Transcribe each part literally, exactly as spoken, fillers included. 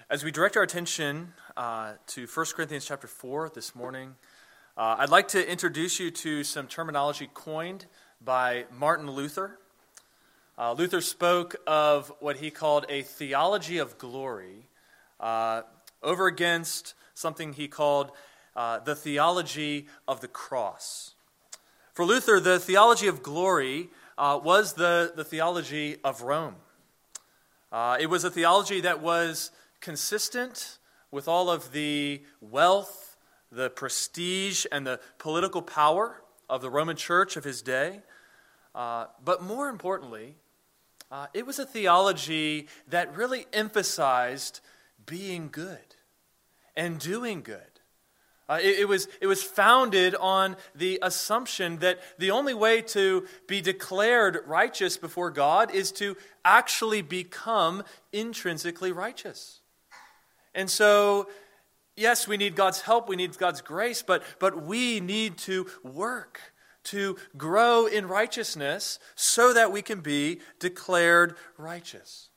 As we direct our attention uh, to First Corinthians chapter four this morning, uh, I'd like to introduce you to some terminology coined by Martin Luther. Uh, Luther spoke of what he called a theology of glory uh, over against something he called uh, the theology of the cross. For Luther, the theology of glory uh, was the, the theology of Rome. Uh, it was a theology that was consistent with all of the wealth, the prestige, and the political power of the Roman Church of his day. Uh, but more importantly, uh, it was a theology that really emphasized being good and doing good. Uh, it, it was, it was founded on the assumption that the only way to be declared righteous before God is to actually become intrinsically righteous. And so, yes, we need God's help, we need God's grace, but, but we need to work to grow in righteousness so that we can be declared righteous.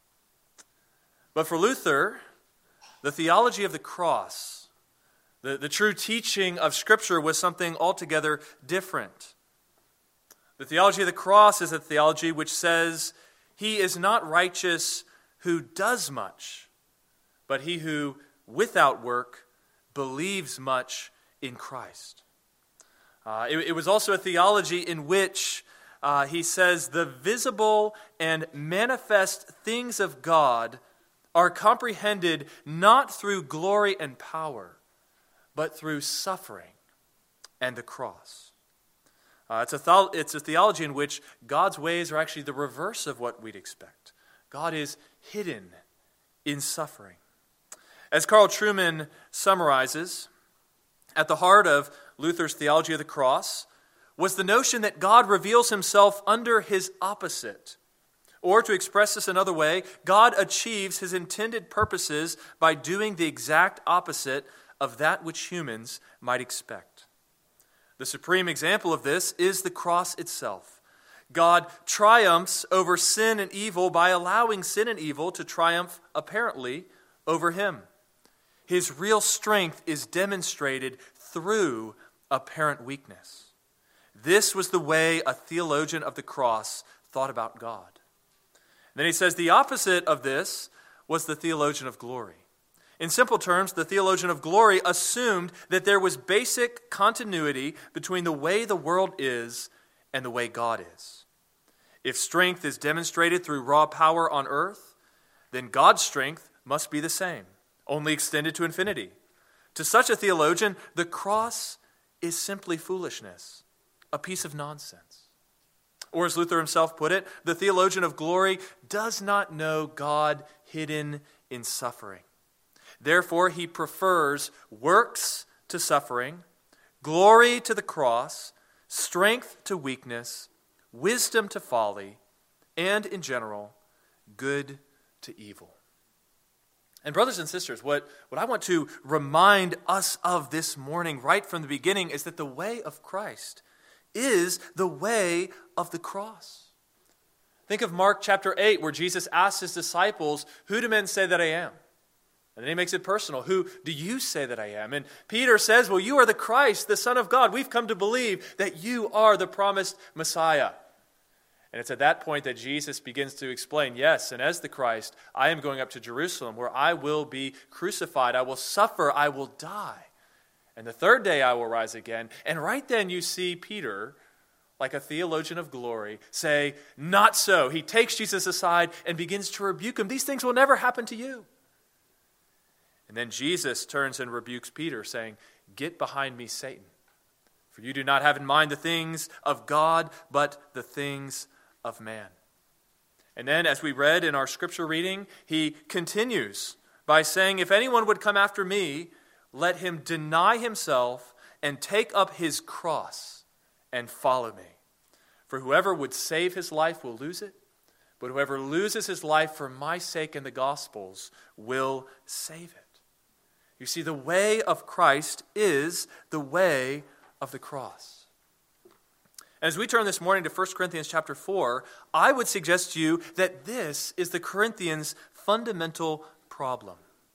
But for Luther, the theology of the cross, the, the true teaching of Scripture was something altogether different. The theology of the cross is a theology which says he is not righteous who does much, but he who, without work, believes much in Christ. Uh, it, it was also a theology in which uh, he says the visible and manifest things of God are comprehended not through glory and power, but through suffering and the cross. Uh, it's, a th- it's a theology in which God's ways are actually the reverse of what we'd expect. God is hidden in suffering. As Carl Trueman summarizes, at the heart of Luther's theology of the cross was the notion that God reveals himself under his opposite. Or to express this another way, God achieves his intended purposes by doing the exact opposite of that which humans might expect. The supreme example of this is the cross itself. God triumphs over sin and evil by allowing sin and evil to triumph apparently over him. His real strength is demonstrated through apparent weakness. This was the way a theologian of the cross thought about God. And then he says the opposite of this was the theologian of glory. In simple terms, the theologian of glory assumed that there was basic continuity between the way the world is and the way God is. If strength is demonstrated through raw power on earth, then God's strength must be the same, only extended to infinity. To such a theologian, the cross is simply foolishness, a piece of nonsense. Or as Luther himself put it, the theologian of glory does not know God hidden in suffering. Therefore, he prefers works to suffering, glory to the cross, strength to weakness, wisdom to folly, and, in general, good to evil. And brothers and sisters, what, what I want to remind us of this morning right from the beginning is that the way of Christ is the way of the cross. Think of Mark chapter eight, where Jesus asks his disciples, "Who do men say that I am?" And then he makes it personal. "Who do you say that I am?" And Peter says, "Well, you are the Christ, the Son of God. We've come to believe that you are the promised Messiah." And it's at that point that Jesus begins to explain, yes, and as the Christ, I am going up to Jerusalem where I will be crucified, I will suffer, I will die. And the third day I will rise again. And right then you see Peter, like a theologian of glory, say, "Not so." He takes Jesus aside and begins to rebuke him. "These things will never happen to you." And then Jesus turns and rebukes Peter, saying, "Get behind me, Satan, for you do not have in mind the things of God, but the things of man." And then, as we read in our scripture reading, he continues by saying, "If anyone would come after me, let him deny himself and take up his cross and follow me. For whoever would save his life will lose it, but whoever loses his life for my sake and the gospel's will save it." You see, the way of Christ is the way of the cross. As we turn this morning to First Corinthians chapter four, I would suggest to you that this is the Corinthians' fundamental problem.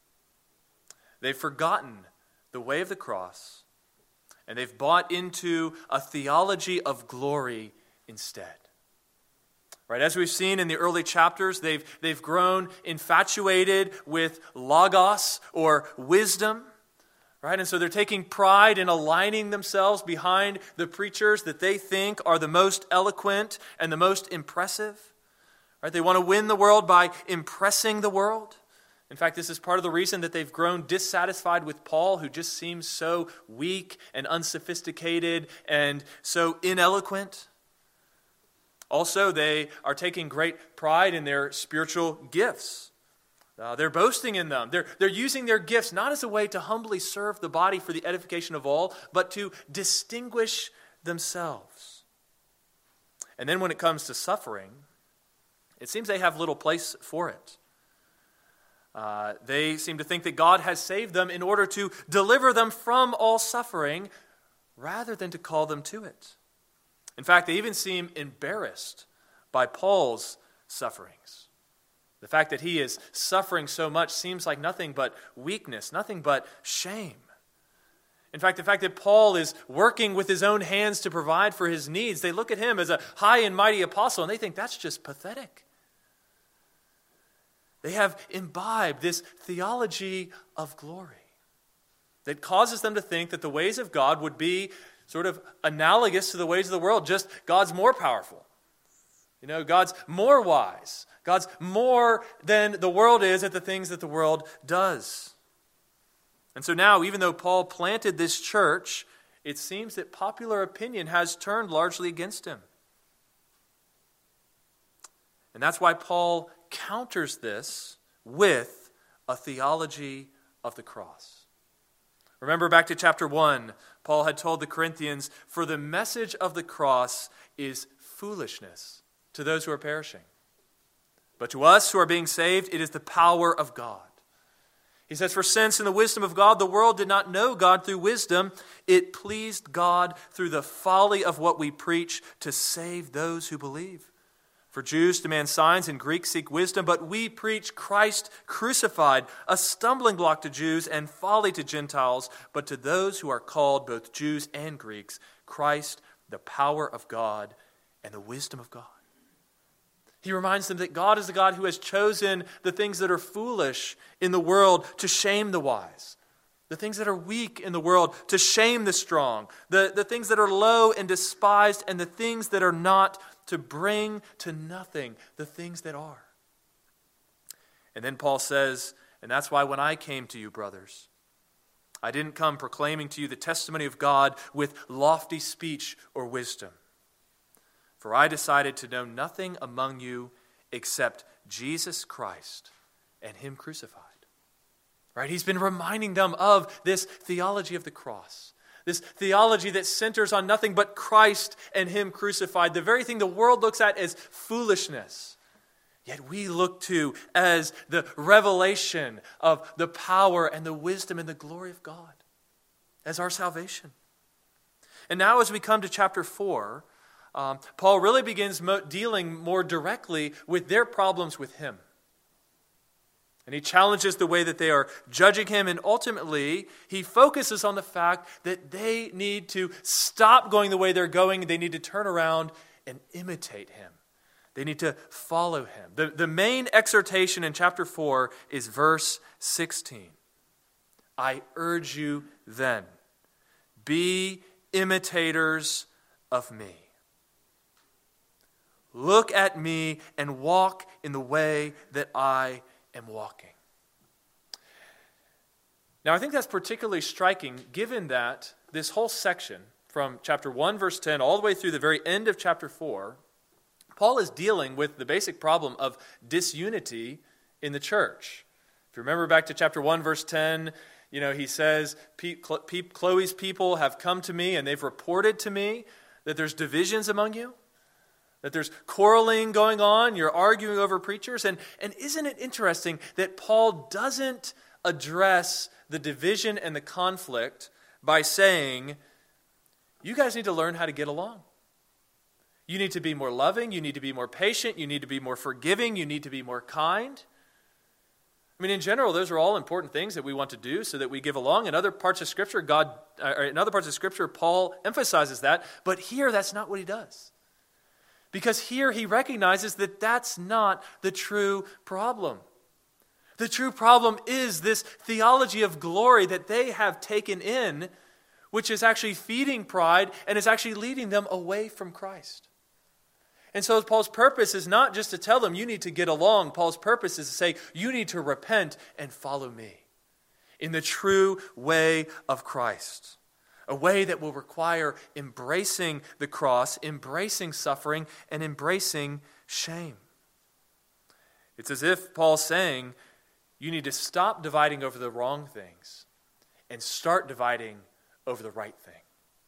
They've forgotten the way of the cross, and they've bought into a theology of glory instead. Right, as we've seen in the early chapters, they've, they've grown infatuated with logos or wisdom. Right, and so they're taking pride in aligning themselves behind the preachers that they think are the most eloquent and the most impressive. Right, they want to win the world by impressing the world. In fact, this is part of the reason that they've grown dissatisfied with Paul, who just seems so weak and unsophisticated and so ineloquent. Also, they are taking great pride in their spiritual gifts. Uh, they're boasting in them. They're, they're using their gifts not as a way to humbly serve the body for the edification of all, but to distinguish themselves. And then when it comes to suffering, it seems they have little place for it. Uh, they seem to think that God has saved them in order to deliver them from all suffering, rather than to call them to it. In fact, they even seem embarrassed by Paul's sufferings. The fact that he is suffering so much seems like nothing but weakness, nothing but shame. In fact, the fact that Paul is working with his own hands to provide for his needs, they look at him as a high and mighty apostle, and they think that's just pathetic. They have imbibed this theology of glory that causes them to think that the ways of God would be sort of analogous to the ways of the world, just God's more powerful. You know, God's more wise. God's more than the world is at the things that the world does. And so now, even though Paul planted this church, it seems that popular opinion has turned largely against him. And that's why Paul counters this with a theology of the cross. Remember back to chapter one, Paul had told the Corinthians, "For the message of the cross is foolishness to those who are perishing. But to us who are being saved, it is the power of God." He says, "For since in the wisdom of God, the world did not know God through wisdom, it pleased God through the folly of what we preach to save those who believe. For Jews demand signs and Greeks seek wisdom, but we preach Christ crucified, a stumbling block to Jews and folly to Gentiles, but to those who are called, both Jews and Greeks, Christ, the power of God and the wisdom of God." He reminds them that God is the God who has chosen the things that are foolish in the world to shame the wise, the things that are weak in the world to shame the strong, the, the things that are low and despised, and the things that are not to bring to nothing the things that are. And then Paul says, "And that's why when I came to you, brothers, I didn't come proclaiming to you the testimony of God with lofty speech or wisdom. For I decided to know nothing among you except Jesus Christ and Him crucified." Right? He's been reminding them of this theology of the cross. This theology that centers on nothing but Christ and Him crucified. The very thing the world looks at as foolishness. Yet we look to as the revelation of the power and the wisdom and the glory of God. As our salvation. And now as we come to chapter four, um, Paul really begins mo- dealing more directly with their problems with him. And he challenges the way that they are judging him, and ultimately he focuses on the fact that they need to stop going the way they're going. They need to turn around and imitate him. They need to follow him. The, the main exhortation in chapter four is verse sixteen. "I urge you then, be imitators of me. Look at me and walk in the way that I am walking." Now, I think that's particularly striking, given that this whole section, from chapter one, verse ten, all the way through the very end of chapter four, Paul is dealing with the basic problem of disunity in the church. If you remember back to chapter one, verse ten, you know, he says, "Chloe's people have come to me and they've reported to me that there's divisions among you. That there's quarreling going on, you're arguing over preachers." And, and isn't it interesting that Paul doesn't address the division and the conflict by saying, you guys need to learn how to get along. You need to be more loving, you need to be more patient, you need to be more forgiving, you need to be more kind. I mean, in general, those are all important things that we want to do so that we give along. In other parts of Scripture, God, or in other parts of Scripture, Paul emphasizes that. But here, that's not what he does. Because here he recognizes that that's not the true problem. The true problem is this theology of glory that they have taken in, which is actually feeding pride and is actually leading them away from Christ. And so Paul's purpose is not just to tell them you need to get along. Paul's purpose is to say you need to repent and follow me in the true way of Christ. A way that will require embracing the cross, embracing suffering, and embracing shame. It's as if Paul's saying you need to stop dividing over the wrong things and start dividing over the right thing.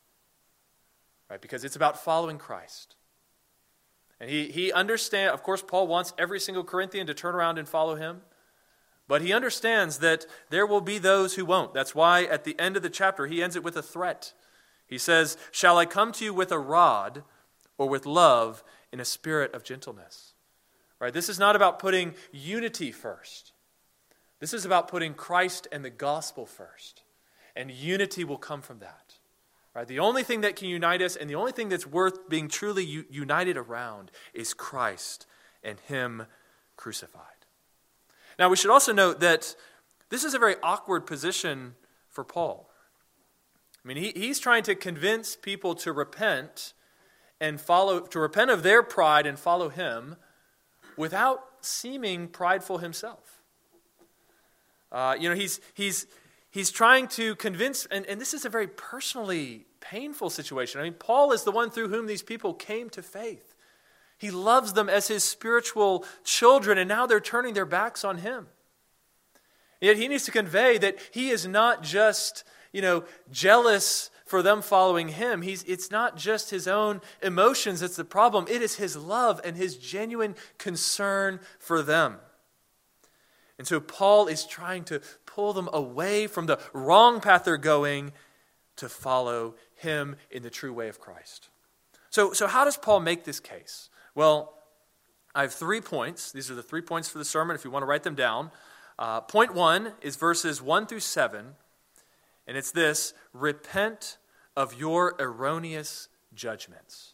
Right? Because it's about following Christ. And he, he understands, of course, Paul wants every single Corinthian to turn around and follow him. But he understands that there will be those who won't. That's why at the end of the chapter, he ends it with a threat. He says, "Shall I come to you with a rod or with love in a spirit of gentleness?" Right? This is not about putting unity first. This is about putting Christ and the gospel first. And unity will come from that. Right? The only thing that can unite us and the only thing that's worth being truly u- united around is Christ and Him crucified. Now, we should also note that this is a very awkward position for Paul. I mean, he, he's trying to convince people to repent and follow, to repent of their pride and follow him without seeming prideful himself. Uh, you know, he's he's he's trying to convince, and, and this is a very personally painful situation. I mean, Paul is the one through whom these people came to faith. He loves them as his spiritual children, and now they're turning their backs on him. Yet he needs to convey that he is not just, you know, jealous for them following him. He's, it's not just his own emotions that's the problem. It is his love and his genuine concern for them. And so Paul is trying to pull them away from the wrong path they're going to follow him in the true way of Christ. So, so how does Paul make this case? Well, I have three points. These are the three points for the sermon if you want to write them down. Uh, point one is verses one through seven, and it's this: repent of your erroneous judgments.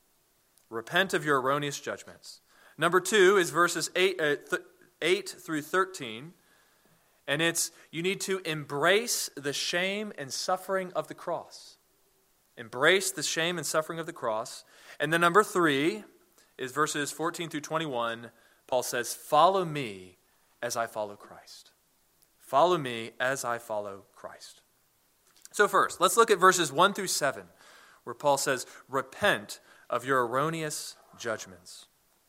Repent of your erroneous judgments. Number two is verses eight, uh, th- eight through thirteen, and it's you need to embrace the shame and suffering of the cross. Embrace the shame and suffering of the cross. And then number three is verses fourteen through twenty-one. Paul says, follow me as I follow Christ. Follow me as I follow Christ. So first, let's look at verses one through seven, where Paul says, repent of your erroneous judgments.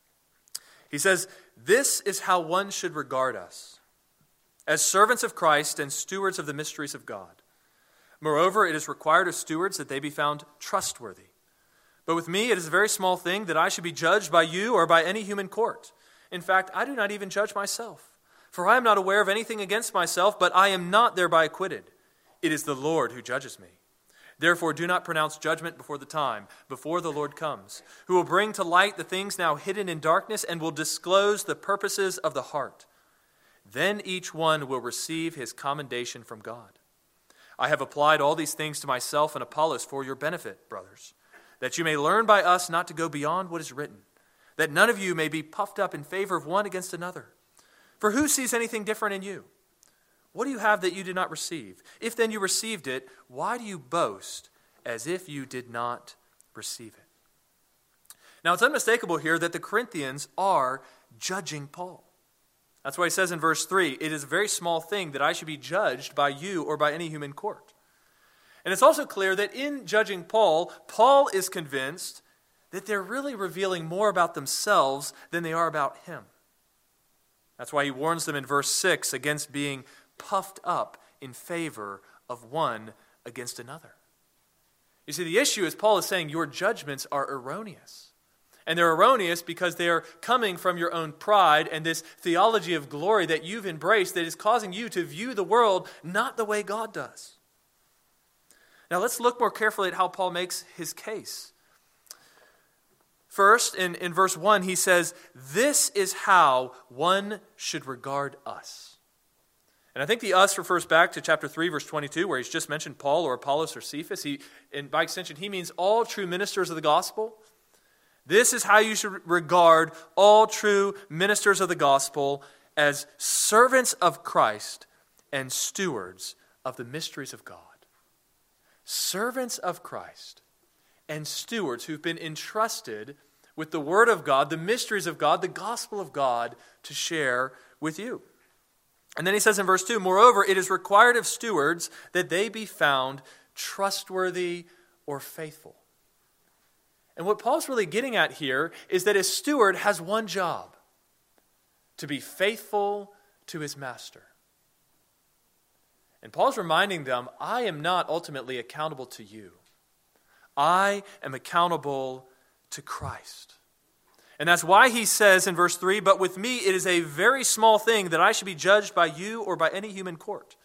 He says, this is how one should regard us, as servants of Christ and stewards of the mysteries of God. Moreover, it is required of stewards that they be found trustworthy. But with me, it is a very small thing that I should be judged by you or by any human court. In fact, I do not even judge myself. For I am not aware of anything against myself, but I am not thereby acquitted. It is the Lord who judges me. Therefore, do not pronounce judgment before the time, before the Lord comes, who will bring to light the things now hidden in darkness and will disclose the purposes of the heart. Then each one will receive his commendation from God. I have applied all these things to myself and Apollos for your benefit, brothers, that you may learn by us not to go beyond what is written, that none of you may be puffed up in favor of one against another. For who sees anything different in you? What do you have that you did not receive? If then you received it, why do you boast as if you did not receive it? Now it's unmistakable here that the Corinthians are judging Paul. That's why he says in verse three, it is a very small thing that I should be judged by you or by any human court. And it's also clear that in judging Paul, Paul is convinced that they're really revealing more about themselves than they are about him. That's why he warns them in verse six against being puffed up in favor of one against another. You see, the issue is Paul is saying your judgments are erroneous. And they're erroneous because they are coming from your own pride and this theology of glory that you've embraced that is causing you to view the world not the way God does. Now let's look more carefully at how Paul makes his case. First, in, in verse one, he says, this is how one should regard us. And I think the us refers back to chapter three, verse twenty-two, where he's just mentioned Paul or Apollos or Cephas. He, and by extension, he means all true ministers of the gospel. This is how you should regard all true ministers of the gospel, as servants of Christ and stewards of the mysteries of God. Servants of Christ and stewards who've been entrusted with the Word of God, the mysteries of God, the gospel of God to share with you. And then he says in verse two, moreover, it is required of stewards that they be found trustworthy or faithful. And what Paul's really getting at here is that a steward has one job: to be faithful to his master. And Paul's reminding them, I am not ultimately accountable to you. I am accountable to Christ. And that's why he says in verse three, but with me it is a very small thing that I should be judged by you or by any human court.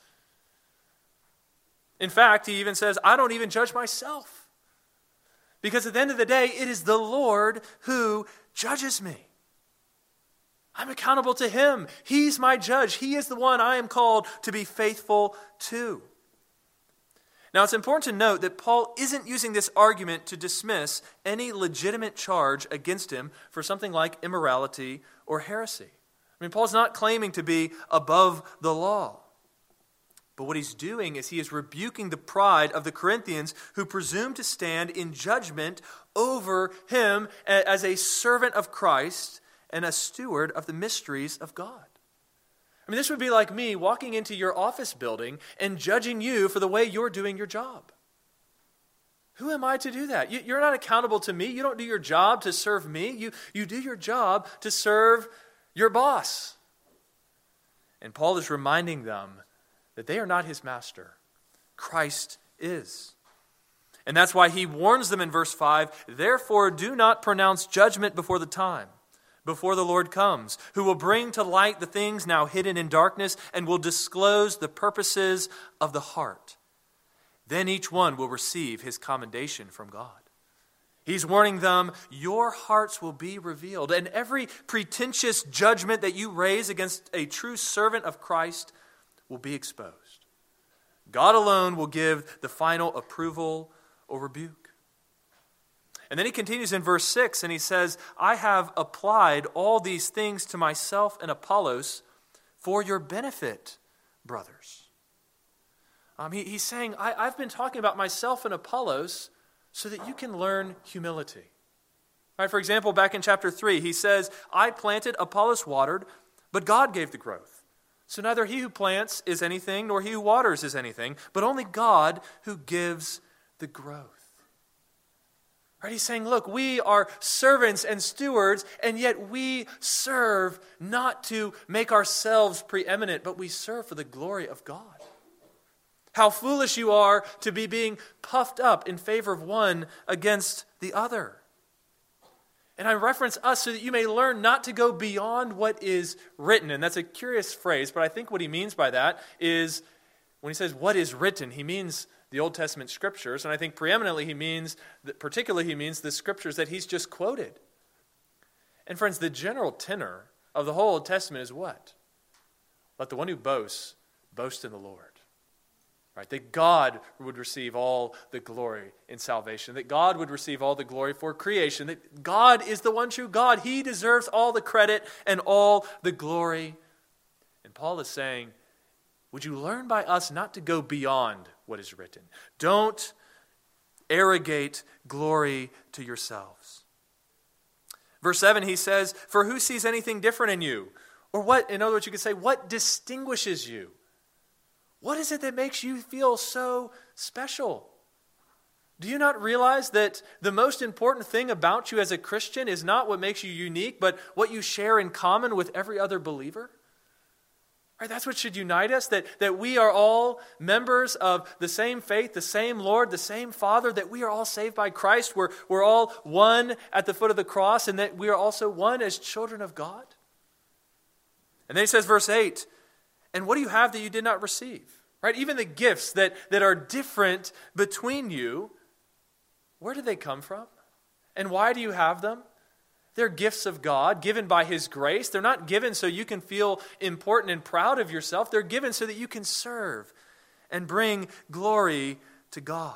In fact, he even says, I don't even judge myself. Because at the end of the day, it is the Lord who judges me. I'm accountable to Him. He's my judge. He is the one I am called to be faithful to. Now, it's important to note that Paul isn't using this argument to dismiss any legitimate charge against him for something like immorality or heresy. I mean, Paul's not claiming to be above the law. But what he's doing is he is rebuking the pride of the Corinthians who presume to stand in judgment over him as a servant of Christ and a steward of the mysteries of God. I mean, this would be like me walking into your office building and judging you for the way you're doing your job. Who am I to do that? You're not accountable to me. You don't do your job to serve me. You, you do your job to serve your boss. And Paul is reminding them that they are not his master. Christ is. And that's why he warns them in verse five, therefore do not pronounce judgment before the time, before the Lord comes, who will bring to light the things now hidden in darkness and will disclose the purposes of the heart. Then each one will receive his commendation from God. He's warning them, your hearts will be revealed, and every pretentious judgment that you raise against a true servant of Christ will be exposed. God alone will give the final approval or rebuke. And then he continues in verse six and he says, I have applied all these things to myself and Apollos for your benefit, brothers. Um, he, he's saying, I, I've been talking about myself and Apollos so that you can learn humility. Right, for example, back in chapter three, he says, I planted, Apollos watered, but God gave the growth. So neither he who plants is anything, nor he who waters is anything, but only God who gives the growth. Right? He's saying, look, we are servants and stewards, and yet we serve not to make ourselves preeminent, but we serve for the glory of God. How foolish you are to be being puffed up in favor of one against the other. And I reference us so that you may learn not to go beyond what is written. And that's a curious phrase, but I think what he means by that is, when he says what is written, he means the Old Testament scriptures. And I think preeminently he means, particularly he means the scriptures that he's just quoted. And friends, the general tenor of the whole Old Testament is what? Let the one who boasts, boast in the Lord. Right? That God would receive all the glory in salvation. That God would receive all the glory for creation. That God is the one true God. He deserves all the credit and all the glory. And Paul is saying, would you learn by us not to go beyond what is written? Don't arrogate glory to yourselves. Verse seven, he says, for who sees anything different in you? Or what, in other words, you could say, what distinguishes you? What is it that makes you feel so special? Do you not realize that the most important thing about you as a Christian is not what makes you unique, but what you share in common with every other believer? Right, that's what should unite us, that, that we are all members of the same faith, the same Lord, the same Father, that we are all saved by Christ. We're, we're all one at the foot of the cross, and that we are also one as children of God. And then he says, verse eight, and what do you have that you did not receive? Right? Even the gifts that, that are different between you, where do they come from? And why do you have them? They're gifts of God, given by His grace. They're not given so you can feel important and proud of yourself. They're given so that you can serve and bring glory to God.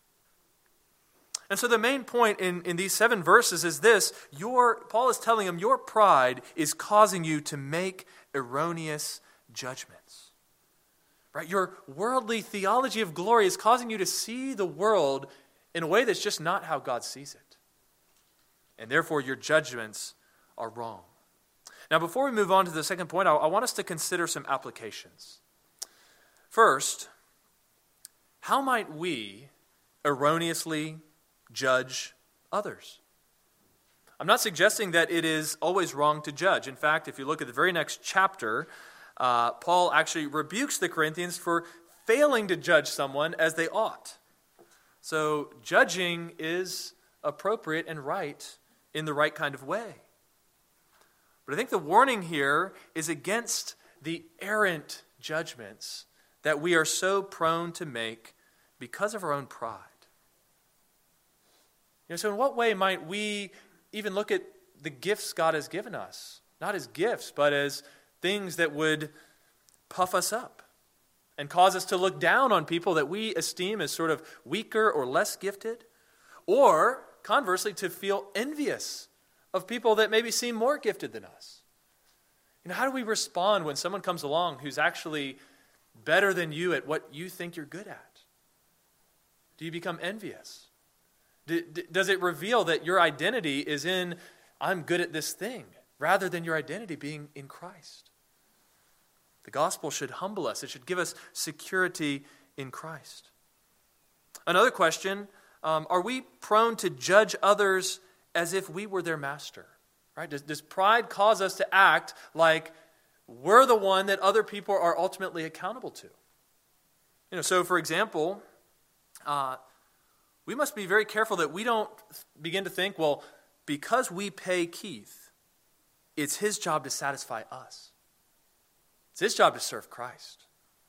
And so the main point in, in these seven verses is this. Your, Paul is telling them, your pride is causing you to make erroneous judgments. Right? Your worldly theology of glory is causing you to see the world in a way that's just not how God sees it. And therefore your judgments are wrong. Now before we move on to the second point, I, I want us to consider some applications. First, how might we erroneously judge others? I'm not suggesting that it is always wrong to judge. In fact, if you look at the very next chapter, uh, Paul actually rebukes the Corinthians for failing to judge someone as they ought. So judging is appropriate and right in the right kind of way. But I think the warning here is against the errant judgments that we are so prone to make because of our own pride. You know, so in what way might we even look at the gifts God has given us? Not as gifts, but as things that would puff us up and cause us to look down on people that we esteem as sort of weaker or less gifted, or conversely, to feel envious of people that maybe seem more gifted than us. You know, how do we respond when someone comes along who's actually better than you at what you think you're good at? Do you become envious? Does it reveal that your identity is in, I'm good at this thing, rather than your identity being in Christ? The gospel should humble us. It should give us security in Christ. Another question, um, are we prone to judge others as if we were their master? Right? Does, does pride cause us to act like we're the one that other people are ultimately accountable to? You know, so for example, uh, we must be very careful that we don't begin to think, well, because we pay Keith, it's his job to satisfy us. It's his job to serve Christ.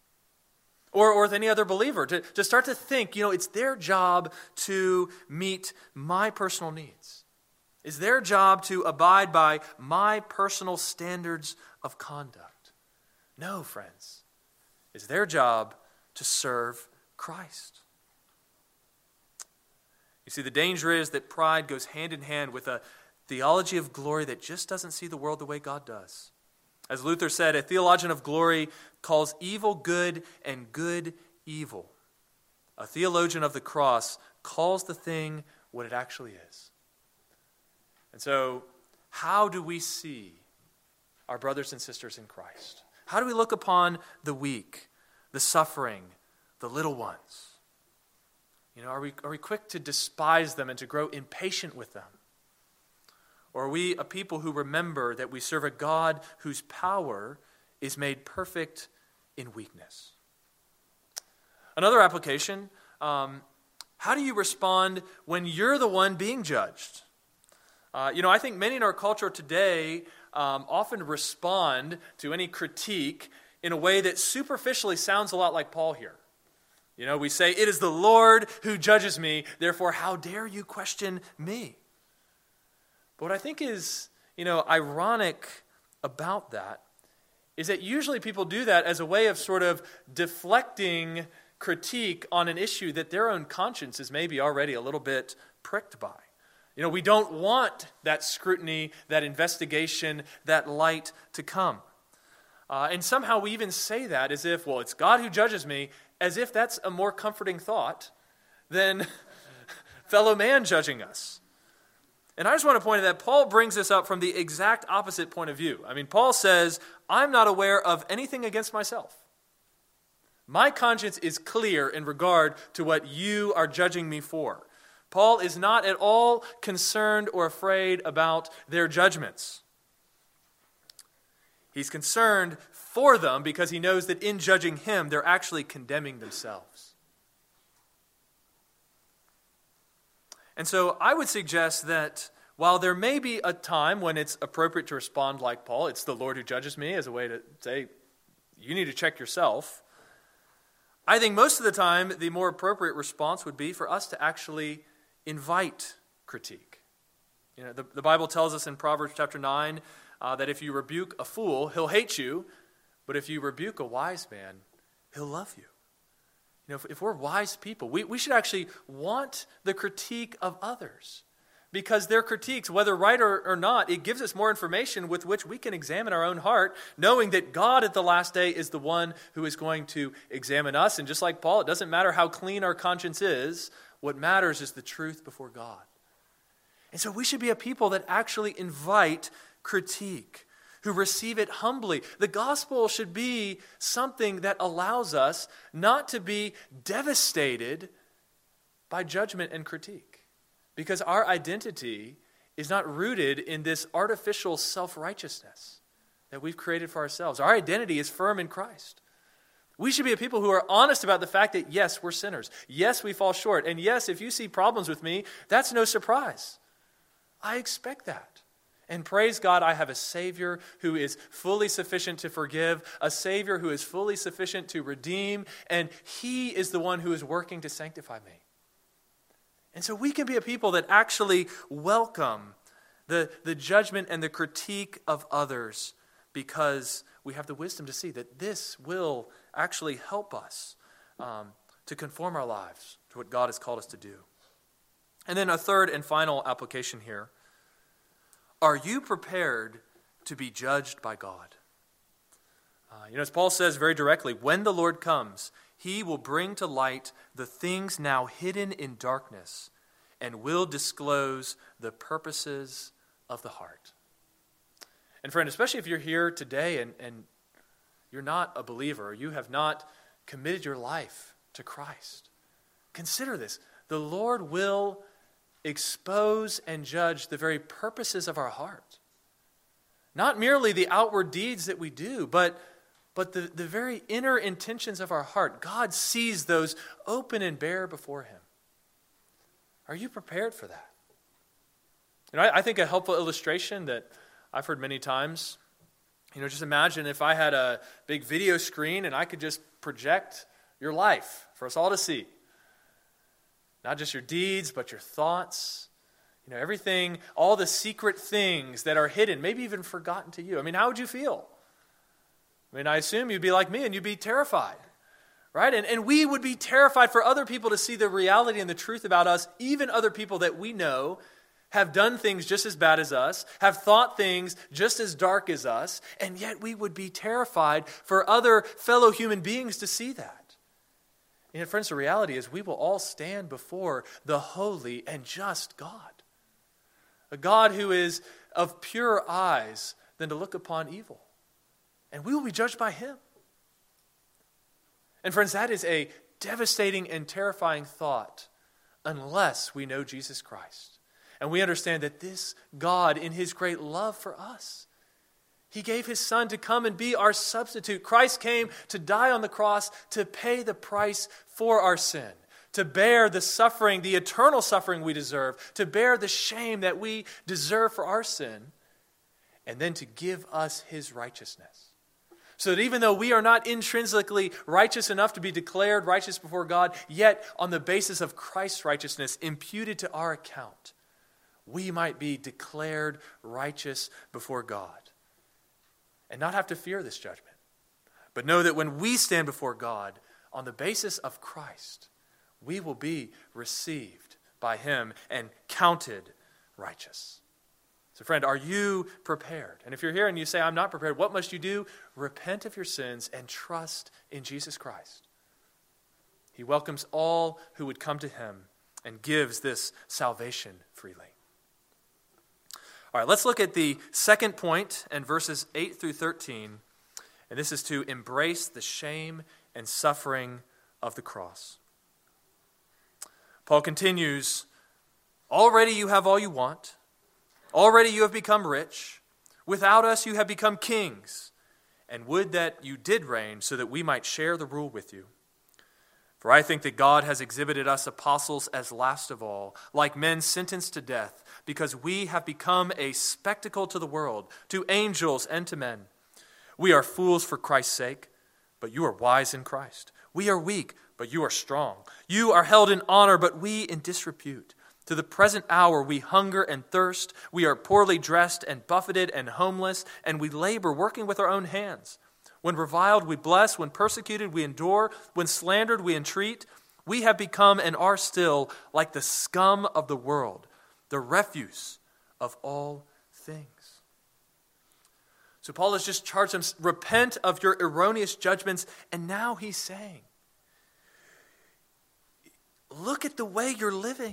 Or, or with any other believer, to, to start to think, you know, it's their job to meet my personal needs. It's their job to abide by my personal standards of conduct. No, friends. It's their job to serve Christ. You see, the danger is that pride goes hand in hand with a theology of glory that just doesn't see the world the way God does. As Luther said, a theologian of glory calls evil good and good evil. A theologian of the cross calls the thing what it actually is. And so, how do we see our brothers and sisters in Christ? How do we look upon the weak, the suffering, the little ones? You know, are we, are we quick to despise them and to grow impatient with them? Or are we a people who remember that we serve a God whose power is made perfect in weakness? Another application, um, how do you respond when you're the one being judged? Uh, you know, I think many in our culture today um, often respond to any critique in a way that superficially sounds a lot like Paul here. You know, we say, it is the Lord who judges me, therefore how dare you question me? But what I think is, you know, ironic about that is that usually people do that as a way of sort of deflecting critique on an issue that their own conscience is maybe already a little bit pricked by. You know, we don't want that scrutiny, that investigation, that light to come. Uh, and somehow we even say that as if, well, it's God who judges me, as if that's a more comforting thought than fellow man judging us. And I just want to point out that Paul brings this up from the exact opposite point of view. I mean, Paul says, I'm not aware of anything against myself. My conscience is clear in regard to what you are judging me for. Paul is not at all concerned or afraid about their judgments. He's concerned for them because he knows that in judging him, they're actually condemning themselves. And so I would suggest that while there may be a time when it's appropriate to respond like Paul, it's the Lord who judges me, as a way to say, you need to check yourself, I think most of the time the more appropriate response would be for us to actually invite critique. You know, the, the Bible tells us in Proverbs chapter nine uh, that if you rebuke a fool, he'll hate you, but if you rebuke a wise man, he'll love you. You know, if, if we're wise people, we, we should actually want the critique of others, because their critiques, whether right or, or not, it gives us more information with which we can examine our own heart, knowing that God at the last day is the one who is going to examine us. And just like Paul, it doesn't matter how clean our conscience is. What matters is the truth before God. And so we should be a people that actually invite critique, who receive it humbly. The gospel should be something that allows us not to be devastated by judgment and critique. Because our identity is not rooted in this artificial self-righteousness that we've created for ourselves. Our identity is firm in Christ. We should be a people who are honest about the fact that, yes, we're sinners. Yes, we fall short. And yes, if you see problems with me, that's no surprise. I expect that. And praise God, I have a Savior who is fully sufficient to forgive, a Savior who is fully sufficient to redeem, and He is the one who is working to sanctify me. And so we can be a people that actually welcome the, the judgment and the critique of others, because we have the wisdom to see that this will actually help us um, to conform our lives to what God has called us to do. And then a third and final application here. Are you prepared to be judged by God? Uh, you know, as Paul says very directly, when the Lord comes, He will bring to light the things now hidden in darkness and will disclose the purposes of the heart. And friend, especially if you're here today and, and you're not a believer, you have not committed your life to Christ, consider this. The Lord will expose and judge the very purposes of our heart. Not merely the outward deeds that we do, but But the, the very inner intentions of our heart, God sees those open and bare before Him. Are you prepared for that? You know, I, I think a helpful illustration that I've heard many times, you know, just imagine if I had a big video screen and I could just project your life for us all to see. Not just your deeds, but your thoughts. You know, everything, all the secret things that are hidden, maybe even forgotten to you. I mean, how would you feel? I mean, I assume you'd be like me and you'd be terrified, right? And, and we would be terrified for other people to see the reality and the truth about us, even other people that we know have done things just as bad as us, have thought things just as dark as us, and yet we would be terrified for other fellow human beings to see that. And yet, friends, the reality is we will all stand before the holy and just God, a God who is of purer eyes than to look upon evil. And we will be judged by Him. And friends, that is a devastating and terrifying thought unless we know Jesus Christ. And we understand that this God, in His great love for us, He gave His Son to come and be our substitute. Christ came to die on the cross to pay the price for our sin, to bear the suffering, the eternal suffering we deserve, to bear the shame that we deserve for our sin, and then to give us His righteousness. So that even though we are not intrinsically righteous enough to be declared righteous before God, yet on the basis of Christ's righteousness imputed to our account, we might be declared righteous before God and not have to fear this judgment. But know that when we stand before God on the basis of Christ, we will be received by Him and counted righteous. So friend, are you prepared? And if you're here and you say, I'm not prepared, what must you do? Repent of your sins and trust in Jesus Christ. He welcomes all who would come to Him and gives this salvation freely. All right, let's look at the second point in verses eight through thirteen. And this is to embrace the shame and suffering of the cross. Paul continues, already you have all you want. Already you have become rich. Without us you have become kings. And would that you did reign so that we might share the rule with you. For I think that God has exhibited us apostles as last of all, like men sentenced to death, because we have become a spectacle to the world, to angels and to men. We are fools for Christ's sake, but you are wise in Christ. We are weak, but you are strong. You are held in honor, but we in disrepute. To the present hour we hunger and thirst, we are poorly dressed and buffeted and homeless, and we labor working with our own hands. When reviled we bless, when persecuted we endure, when slandered we entreat. We have become and are still like the scum of the world, the refuse of all things. So Paul has just charged them, repent of your erroneous judgments, and now he's saying, look at the way you're living.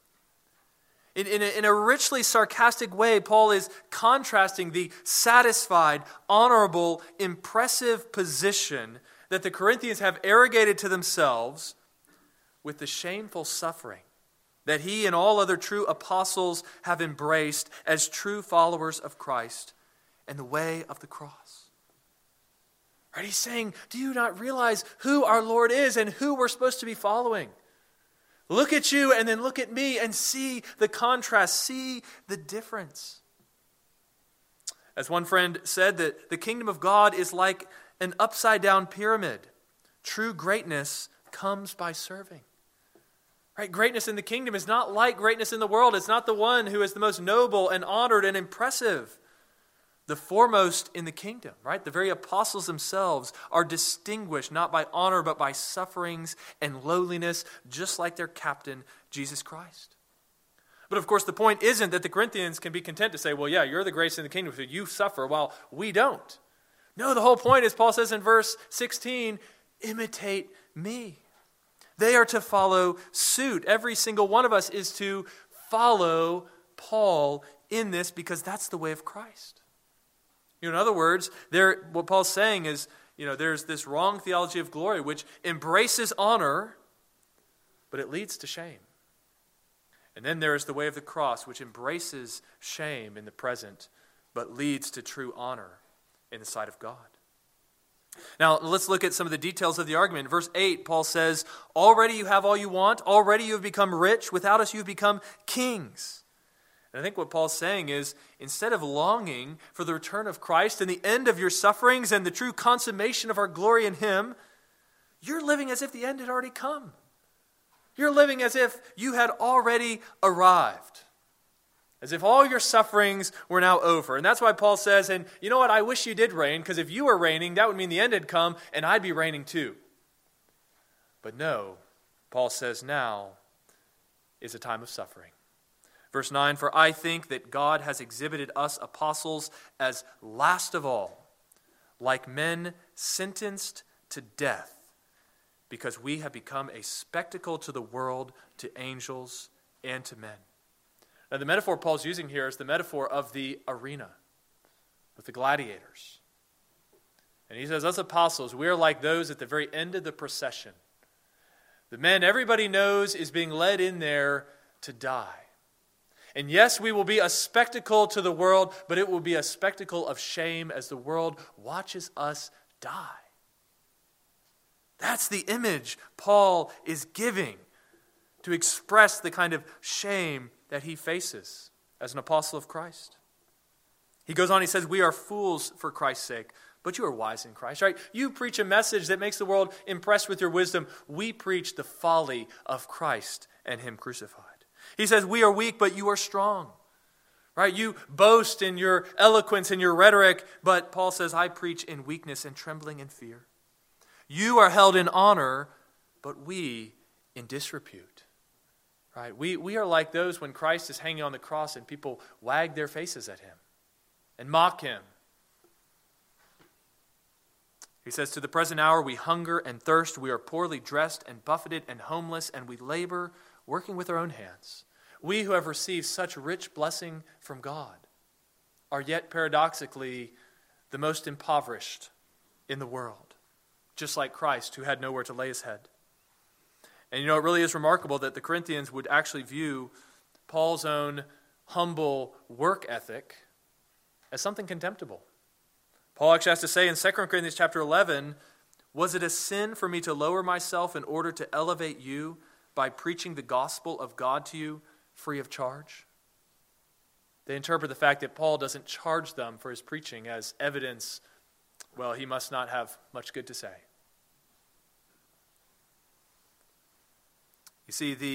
In, in, a, in a richly sarcastic way, Paul is contrasting the satisfied, honorable, impressive position that the Corinthians have arrogated to themselves with the shameful suffering that he and all other true apostles have embraced as true followers of Christ and the way of the cross. Right? He's saying, do you not realize who our Lord is and who we're supposed to be following? Look at you and then look at me and see the contrast, see the difference. As one friend said, that the kingdom of God is like an upside-down pyramid. True greatness comes by serving. Right? Greatness in the kingdom is not like greatness in the world. It's not the one who is the most noble and honored and impressive. The foremost in the kingdom, right? The very apostles themselves are distinguished not by honor but by sufferings and lowliness, just like their captain, Jesus Christ. But of course, the point isn't that the Corinthians can be content to say, well, yeah, you're the greatest in the kingdom, so you suffer while we don't. No, the whole point is, Paul says in verse sixteen, imitate me. They are to follow suit. Every single one of us is to follow Paul in this because that's the way of Christ. You know, in other words, there, what Paul's saying is, you know, there's this wrong theology of glory which embraces honor, but it leads to shame. And then there is the way of the cross which embraces shame in the present, but leads to true honor in the sight of God. Now, let's look at some of the details of the argument. In verse eight, Paul says, already you have all you want. Already you have become rich. Without us you have become kings. And I think what Paul's saying is, instead of longing for the return of Christ and the end of your sufferings and the true consummation of our glory in Him, you're living as if the end had already come. You're living as if you had already arrived. As if all your sufferings were now over. And that's why Paul says, and you know what, I wish you did reign, because if you were reigning, that would mean the end had come, and I'd be reigning too. But no, Paul says now is a time of suffering. Verse nine, for I think that God has exhibited us apostles as last of all, like men sentenced to death, because we have become a spectacle to the world, to angels, and to men. Now the metaphor Paul's using here is the metaphor of the arena, with the gladiators. And he says, us apostles, we are like those at the very end of the procession. The men everybody knows is being led in there to die. And yes, we will be a spectacle to the world, but it will be a spectacle of shame as the world watches us die. That's the image Paul is giving to express the kind of shame that he faces as an apostle of Christ. He goes on, he says, we are fools for Christ's sake, but you are wise in Christ, right? You preach a message that makes the world impressed with your wisdom. We preach the folly of Christ and Him crucified. He says, we are weak, but you are strong. Right? You boast in your eloquence and your rhetoric, but Paul says, I preach in weakness and trembling and fear. You are held in honor, but we in disrepute. Right? We, we are like those when Christ is hanging on the cross and people wag their faces at Him and mock Him. He says, to the present hour we hunger and thirst, we are poorly dressed and buffeted and homeless, and we labor working with our own hands. We who have received such rich blessing from God are yet paradoxically the most impoverished in the world, just like Christ, who had nowhere to lay His head. And you know, it really is remarkable that the Corinthians would actually view Paul's own humble work ethic as something contemptible. Paul actually has to say in Second Corinthians chapter eleven, was it a sin for me to lower myself in order to elevate you by preaching the gospel of God to you free of charge? They interpret the fact that Paul doesn't charge them for his preaching as evidence, well, he must not have much good to say. You see, the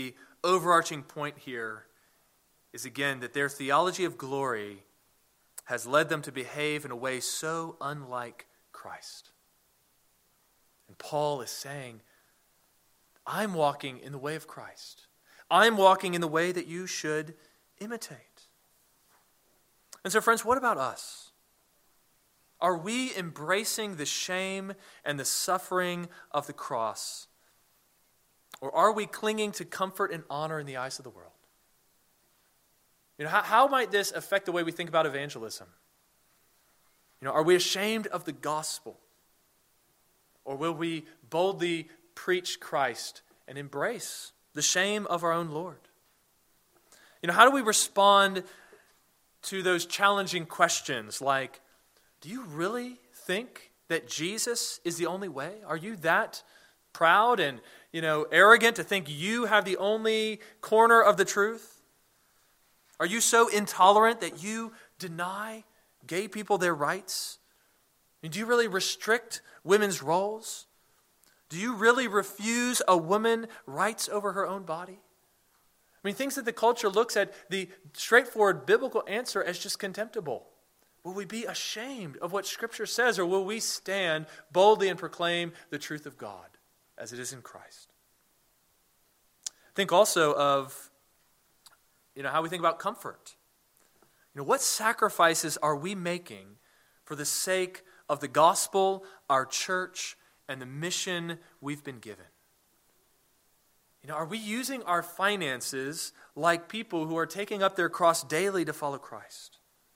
overarching point here is, again, that their theology of glory has led them to behave in a way so unlike Christ. And Paul is saying, I'm walking in the way of Christ. I'm walking in the way that you should imitate. And so, friends, what about us? Are we embracing the shame and the suffering of the cross? Or are we clinging to comfort and honor in the eyes of the world? You know, how, how might this affect the way we think about evangelism? You know, are we ashamed of the gospel? Or will we boldly preach Christ and embrace the shame of our own Lord? You know, how do we respond to those challenging questions like, do you really think that Jesus is the only way? Are you that proud and, you know, arrogant to think you have the only corner of the truth? Are you so intolerant that you deny gay people their rights? I mean, do you really restrict women's roles? Do you really refuse a woman rights over her own body? I mean, things that the culture looks at the straightforward biblical answer as just contemptible. Will we be ashamed of what Scripture says, or will we stand boldly and proclaim the truth of God as it is in Christ? Think also of, you know, how we think about comfort. You know, what sacrifices are we making for the sake of the gospel, our church, and the mission we've been given? You know, are we using our finances like people who are taking up their cross daily to follow Christ?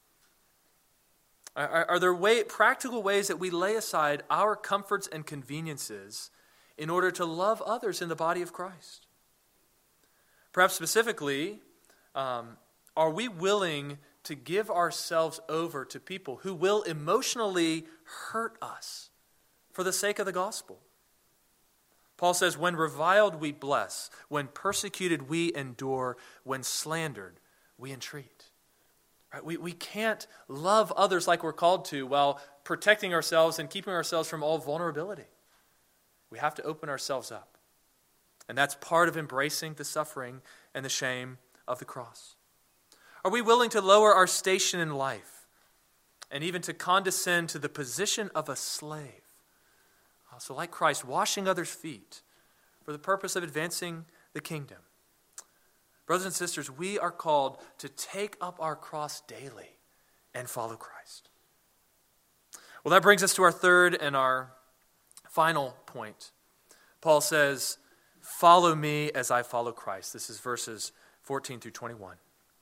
Are, are there way, practical ways that we lay aside our comforts and conveniences in order to love others in the body of Christ? Perhaps specifically, um, are we willing to give ourselves over to people who will emotionally hurt us for the sake of the gospel? Paul says, when reviled, we bless. When persecuted, we endure. When slandered, we entreat. Right? We, we can't love others like we're called to while protecting ourselves and keeping ourselves from all vulnerability. We have to open ourselves up. And that's part of embracing the suffering and the shame of the cross. Are we willing to lower our station in life and even to condescend to the position of a slave? So like Christ, washing others' feet for the purpose of advancing the kingdom. Brothers and sisters, we are called to take up our cross daily and follow Christ. Well, that brings us to our third and our final point. Paul says, follow me as I follow Christ. This is verses fourteen through twenty-one.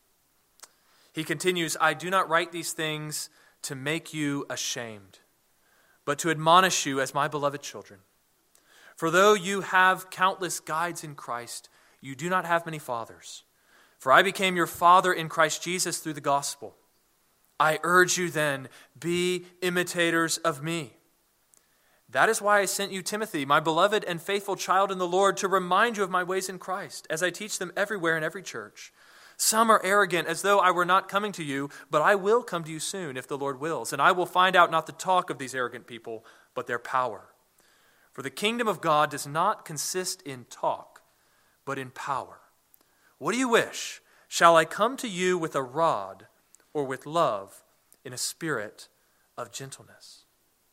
He continues, I do not write these things to make you ashamed, but to admonish you as my beloved children. For though you have countless guides in Christ, you do not have many fathers. For I became your father in Christ Jesus through the gospel. I urge you then, be imitators of me. That is why I sent you Timothy, my beloved and faithful child in the Lord, to remind you of my ways in Christ, as I teach them everywhere in every church. Some are arrogant, as though I were not coming to you, but I will come to you soon, if the Lord wills, and I will find out not the talk of these arrogant people, but their power. For the kingdom of God does not consist in talk, but in power. What do you wish? Shall I come to you with a rod, or with love, in a spirit of gentleness?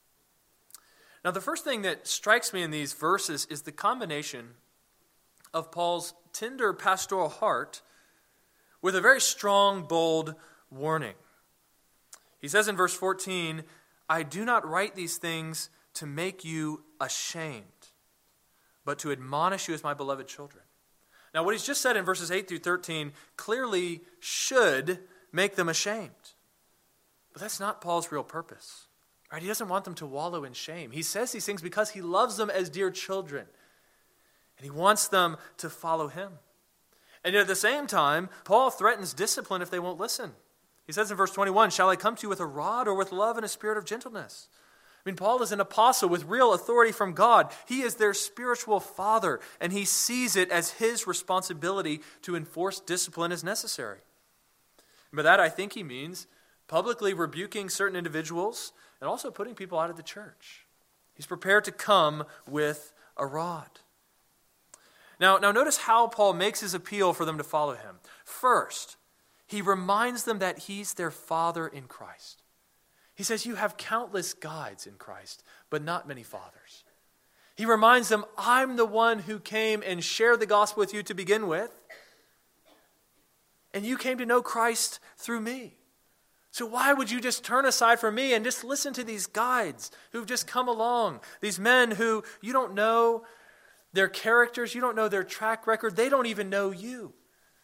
Now, the first thing that strikes me in these verses is the combination of Paul's tender pastoral heart with a very strong, bold warning. He says in verse fourteen, I do not write these things to make you ashamed, but to admonish you as my beloved children. Now, what he's just said in verses eight through thirteen clearly should make them ashamed. But that's not Paul's real purpose. Right? He doesn't want them to wallow in shame. He says these things because he loves them as dear children. And he wants them to follow him. And yet at the same time, Paul threatens discipline if they won't listen. He says in verse twenty-one, shall I come to you with a rod or with love and a spirit of gentleness? I mean, Paul is an apostle with real authority from God. He is their spiritual father, and he sees it as his responsibility to enforce discipline as necessary. And by that, I think he means publicly rebuking certain individuals and also putting people out of the church. He's prepared to come with a rod. Now, now notice how Paul makes his appeal for them to follow him. First, he reminds them that he's their father in Christ. He says, you have countless guides in Christ, but not many fathers. He reminds them, I'm the one who came and shared the gospel with you to begin with. And you came to know Christ through me. So why would you just turn aside from me and just listen to these guides who've just come along? These men who you don't know their characters, you don't know their track record, they don't even know you.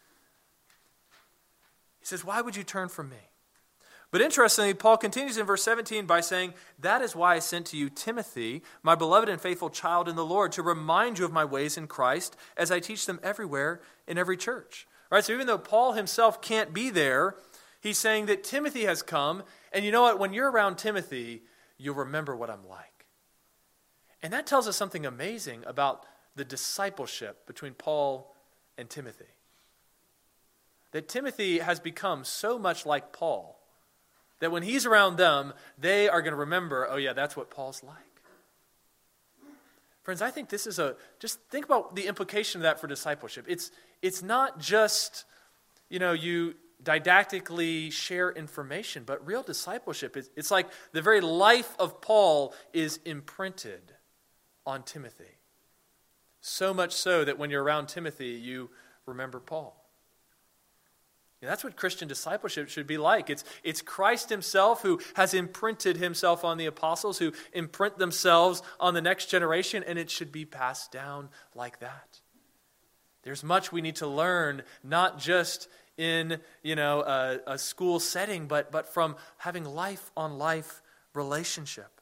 He says, why would you turn from me? But interestingly, Paul continues in verse seventeen by saying, that is why I sent to you Timothy, my beloved and faithful child in the Lord, to remind you of my ways in Christ as I teach them everywhere in every church. Right? So even though Paul himself can't be there, he's saying that Timothy has come, and you know what? When you're around Timothy, you'll remember what I'm like. And that tells us something amazing about the discipleship between Paul and Timothy. That Timothy has become so much like Paul that when he's around them, they are going to remember, oh yeah, that's what Paul's like. Friends, I think this is a, just think about the implication of that for discipleship. It's, it's not just, you know, you didactically share information, but real discipleship, is, it's like the very life of Paul is imprinted on Timothy. So much so that when you're around Timothy, you remember Paul. Yeah, that's what Christian discipleship should be like. It's, it's Christ himself who has imprinted himself on the apostles, who imprint themselves on the next generation, and it should be passed down like that. There's much we need to learn, not just in, you know, a, a school setting, but, but from having life-on-life relationship.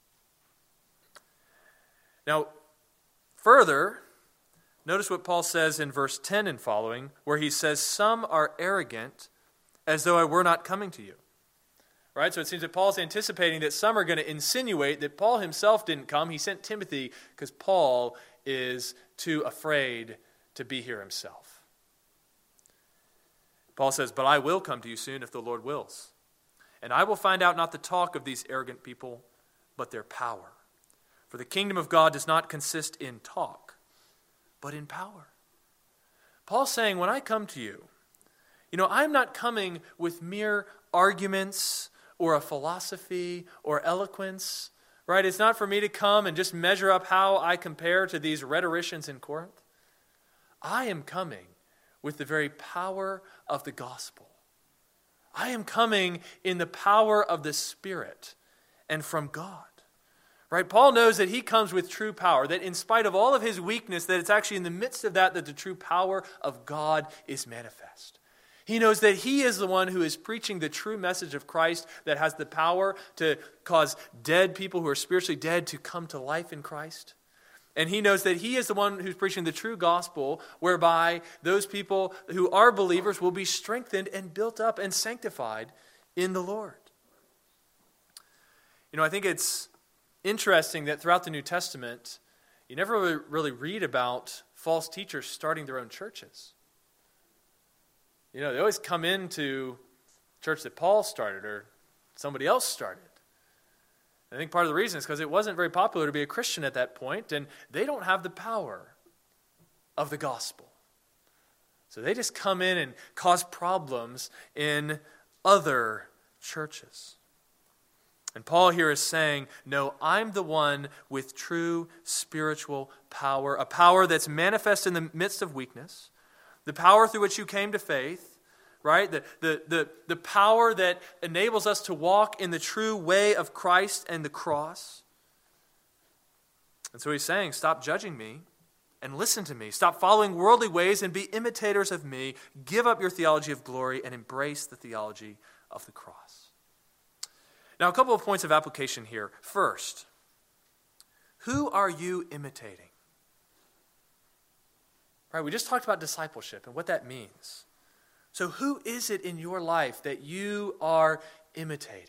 Now, further, notice what Paul says in verse ten and following, where he says, some are arrogant as though I were not coming to you. Right? So it seems that Paul's anticipating that some are going to insinuate that Paul himself didn't come. He sent Timothy because Paul is too afraid to be here himself. Paul says, but I will come to you soon if the Lord wills. And I will find out not the talk of these arrogant people, but their power. For the kingdom of God does not consist in talk, but in power. Paul's saying, when I come to you, you know, I'm not coming with mere arguments or a philosophy or eloquence, right? It's not for me to come and just measure up how I compare to these rhetoricians in Corinth. I am coming with the very power of the gospel. I am coming in the power of the Spirit and from God. Right? Paul knows that he comes with true power, that in spite of all of his weakness, that it's actually in the midst of that that the true power of God is manifest. He knows that he is the one who is preaching the true message of Christ that has the power to cause dead people who are spiritually dead to come to life in Christ. And he knows that he is the one who's preaching the true gospel, whereby those people who are believers will be strengthened and built up and sanctified in the Lord. You know, I think it's interesting that throughout the New Testament, you never really, really read about false teachers starting their own churches. You know, they always come into church that Paul started or somebody else started. I think part of the reason is because it wasn't very popular to be a Christian at that point, and they don't have the power of the gospel. So they just come in and cause problems in other churches. And Paul here is saying, no, I'm the one with true spiritual power, a power that's manifest in the midst of weakness, the power through which you came to faith, right? The, the, the, the power that enables us to walk in the true way of Christ and the cross. And so he's saying, stop judging me and listen to me. Stop following worldly ways and be imitators of me. Give up your theology of glory and embrace the theology of the cross. Now, a couple of points of application here. First, who are you imitating? Right, we just talked about discipleship and what that means. So who is it in your life that you are imitating?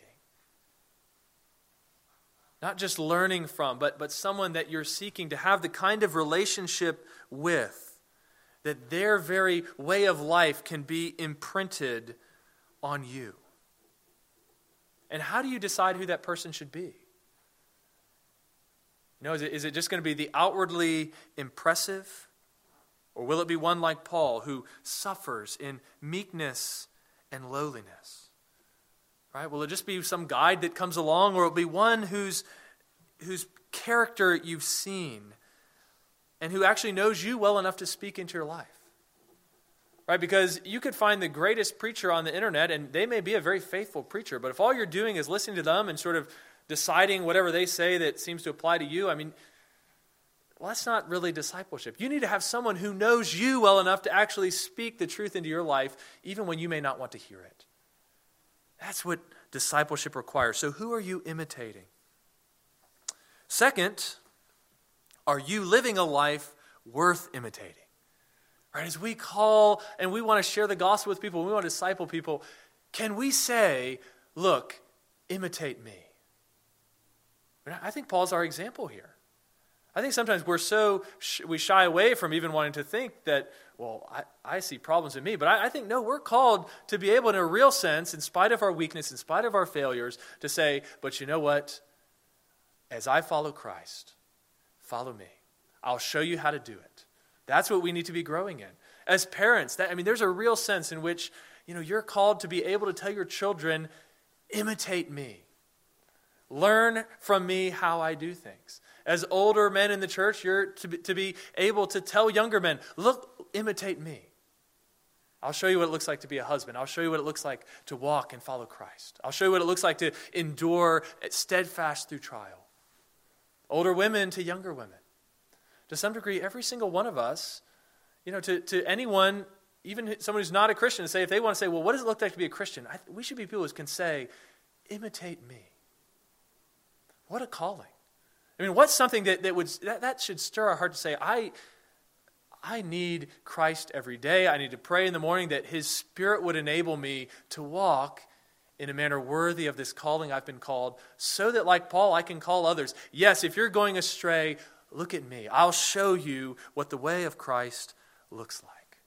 Not just learning from, but, but someone that you're seeking to have the kind of relationship with, that their very way of life can be imprinted on you. And how do you decide who that person should be? You know, is it, is it just going to be the outwardly impressive? Or will it be one like Paul who suffers in meekness and lowliness? Right? Will it just be some guide that comes along, or will it be one whose, whose character you've seen and who actually knows you well enough to speak into your life? Right? Because you could find the greatest preacher on the internet, and they may be a very faithful preacher, but if all you're doing is listening to them and sort of deciding whatever they say that seems to apply to you, I mean, well, that's not really discipleship. You need to have someone who knows you well enough to actually speak the truth into your life, even when you may not want to hear it. That's what discipleship requires. So who are you imitating? Second, are you living a life worth imitating? Right? As we call and we want to share the gospel with people, we want to disciple people, can we say, look, imitate me? I think Paul's our example here. I think sometimes we're so, we shy away from even wanting to think that, well, I, I see problems in me. But I, I think, no, we're called to be able, in a real sense, in spite of our weakness, in spite of our failures, to say, but you know what? As I follow Christ, follow me. I'll show you how to do it. That's what we need to be growing in. As parents, that, I mean, there's a real sense in which, you know, you're called to be able to tell your children, imitate me. Learn from me how I do things. As older men in the church, you're to be, to be able to tell younger men, look, imitate me. I'll show you what it looks like to be a husband. I'll show you what it looks like to walk and follow Christ. I'll show you what it looks like to endure steadfast through trial. Older women to younger women. To some degree, every single one of us, you know, to, to anyone, even someone who's not a Christian, say, if they want to say, well, what does it look like to be a Christian? I, we should be people who can say, imitate me. What a calling. I mean, what's something that, that would that, that should stir our heart to say, I I need Christ every day. I need to pray in the morning that His Spirit would enable me to walk in a manner worthy of this calling I've been called, so that, like Paul, I can call others. Yes, if you're going astray, look at me. I'll show you what the way of Christ looks like.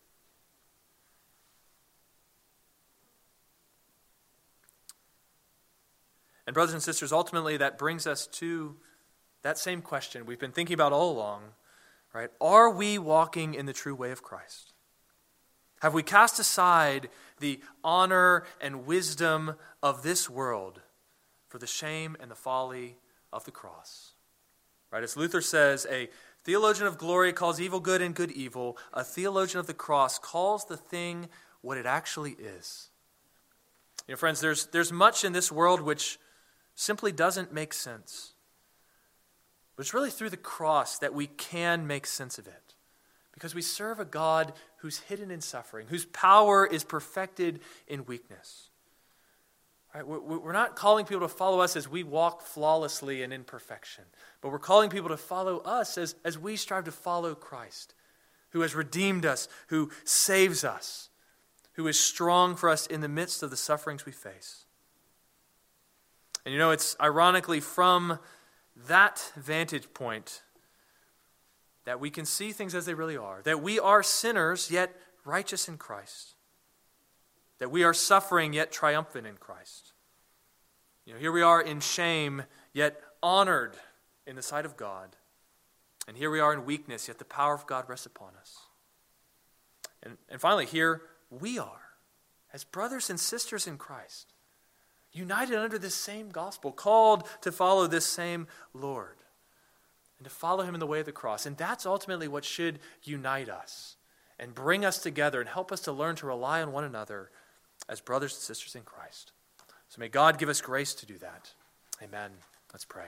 And brothers and sisters, ultimately that brings us to that same question we've been thinking about all along, right? Are we walking in the true way of Christ? Have we cast aside the honor and wisdom of this world for the shame and the folly of the cross? Right? As Luther says, a theologian of glory calls evil good and good evil. A theologian of the cross calls the thing what it actually is. You know, friends, there's, there's much in this world which simply doesn't make sense. But it's really through the cross that we can make sense of it. Because we serve a God who's hidden in suffering, whose power is perfected in weakness. Right? We're not calling people to follow us as we walk flawlessly and in perfection. But we're calling people to follow us as, as we strive to follow Christ, who has redeemed us, who saves us, who is strong for us in the midst of the sufferings we face. And you know, it's ironically from that vantage point that we can see things as they really are. That we are sinners, yet righteous in Christ. That we are suffering, yet triumphant in Christ. You know, here we are in shame, yet honored in the sight of God. And here we are in weakness, yet the power of God rests upon us. And, and finally, here we are, as brothers and sisters in Christ, united under this same gospel, called to follow this same Lord, and to follow Him in the way of the cross. And that's ultimately what should unite us and bring us together and help us to learn to rely on one another as brothers and sisters in Christ. So may God give us grace to do that. Amen. Let's pray.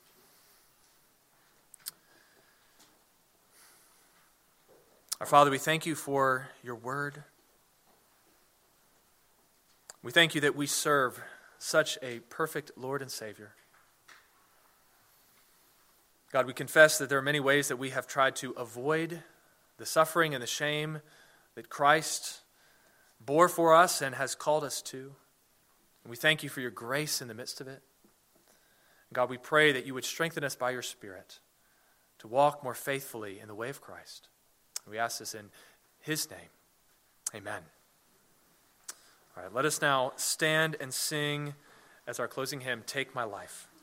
Our Father, we thank You for Your word. We thank You that we serve such a perfect Lord and Savior. God, we confess that there are many ways that we have tried to avoid the suffering and the shame that Christ bore for us and has called us to. And we thank You for Your grace in the midst of it. And God, we pray that You would strengthen us by Your Spirit to walk more faithfully in the way of Christ. And we ask this in His name. Amen. All right, let us now stand and sing as our closing hymn, Take My Life.